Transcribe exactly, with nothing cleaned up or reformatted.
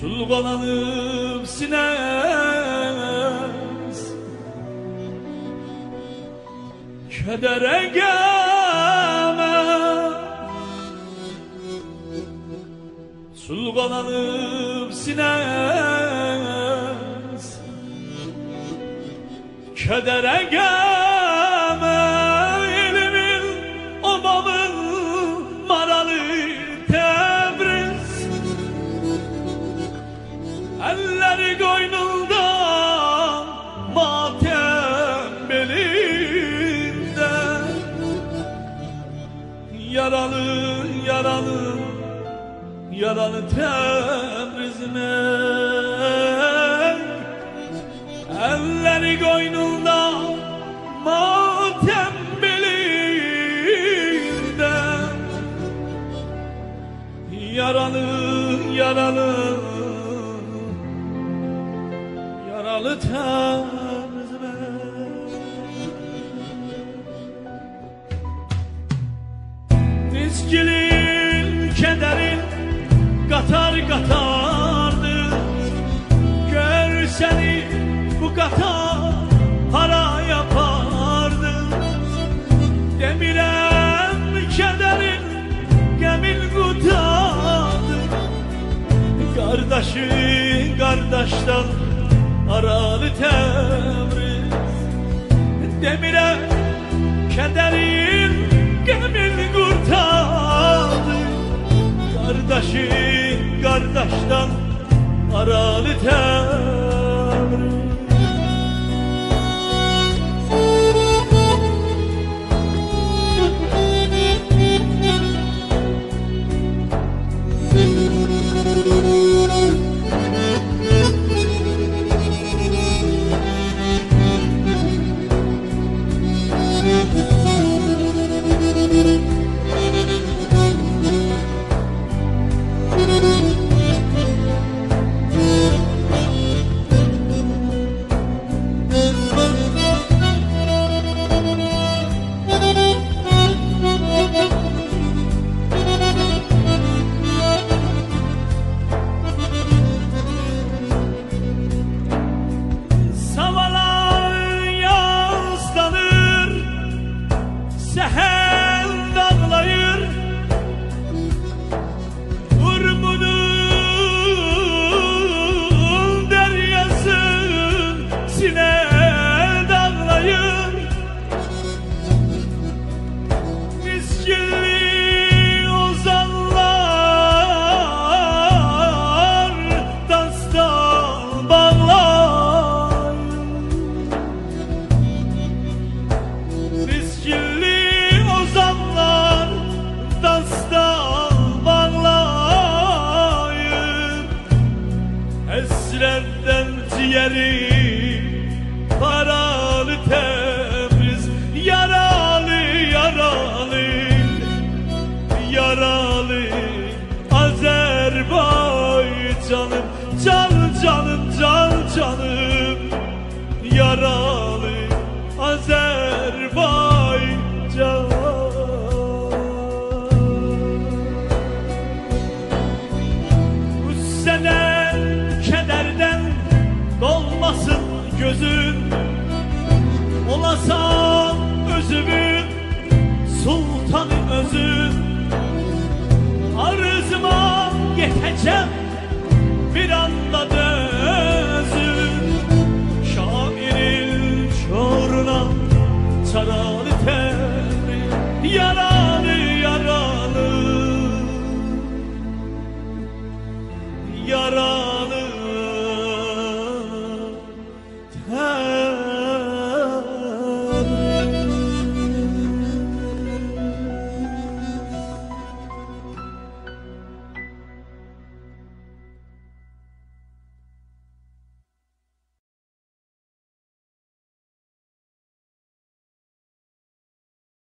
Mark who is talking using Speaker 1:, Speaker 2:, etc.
Speaker 1: Sulğalanıp sines kedere gelme, sulğalanıp sines kedere gelme, elimin obamın maralı Tebriz, elleri koynunda matem belinde, yaralı yaralı yaralı Tebriz'ime, elleri koynunda matem belinde, yaralı yaralı yaralı Tebriz'ime. İçkilin, kederin katar katardı, görseni bu kadar para yapardı. Demirem kederin gemin kurtardı, kardeşi kardeşten aralı Tebriz. Demirem kederin gemin kurtardı, kardeşi kardeşten aralı Tebriz. Esrerden ciğerim paralı Tebriz, yaralı yaralı yaralı Azerbaycanım, can canım can canım, yaralı Azerbaycan. Bu sene kederden dolmasın gözün, olasan özümün sultanı özün. Arzıma yeteceğim bir anda dön.